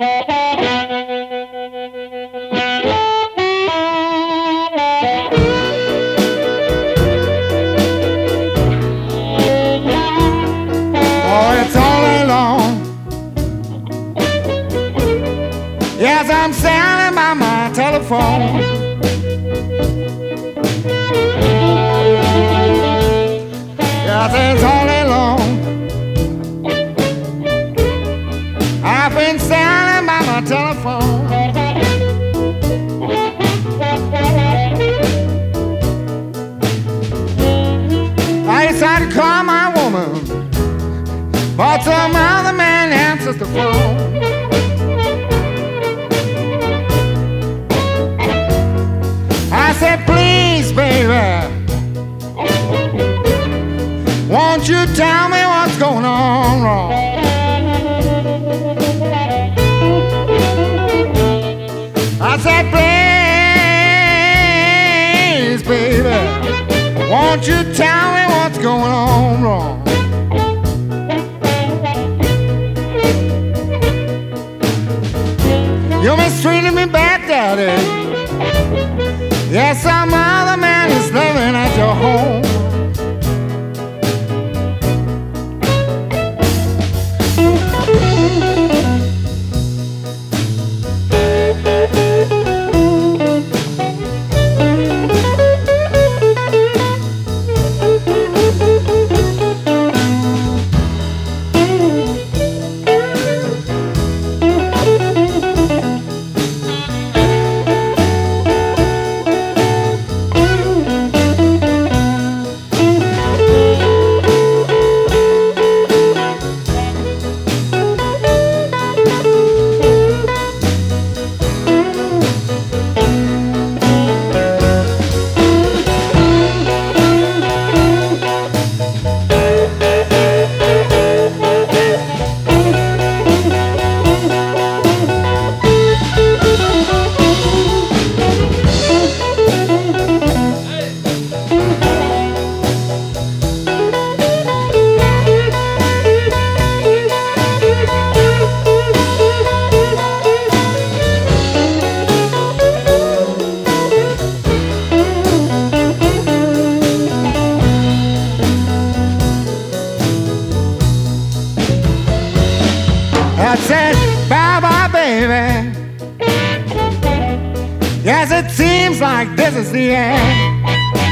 Oh, it's all alone. Yes, I'm standing by my telephone. Yes, it's all alone. I've been standing by my telephone. I decided to call my woman, but some other man answers the phone. I said, please, baby, won't you tell me what's going on wrong? I said, please, baby, won't you tell me what's going on wrong? You mistreated me bad, Daddy. Yes, some other man is living at your home. I said, bye-bye, baby. Yes, it seems like this is the end.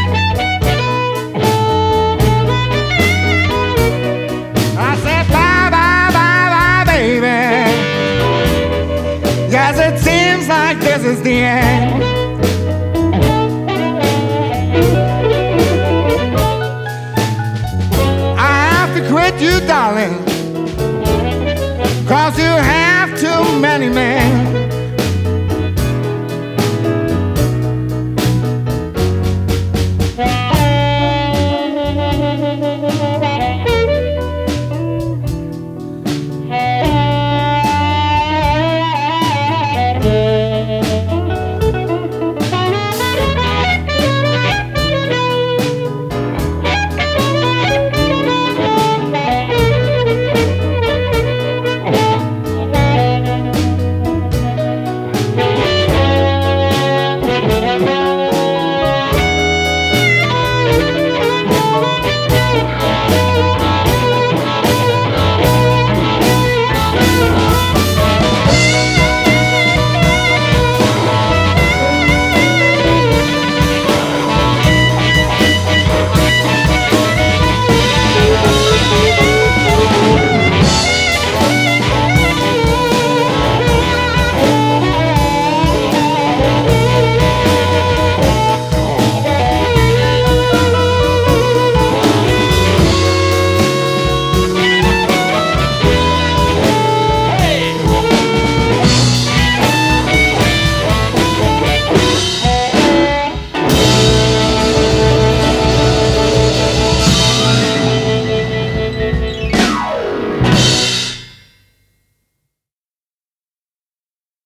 I said, bye-bye, bye-bye, baby. Yes, it seems like this is the end. I have to quit you, darling, 'cause you have too many men.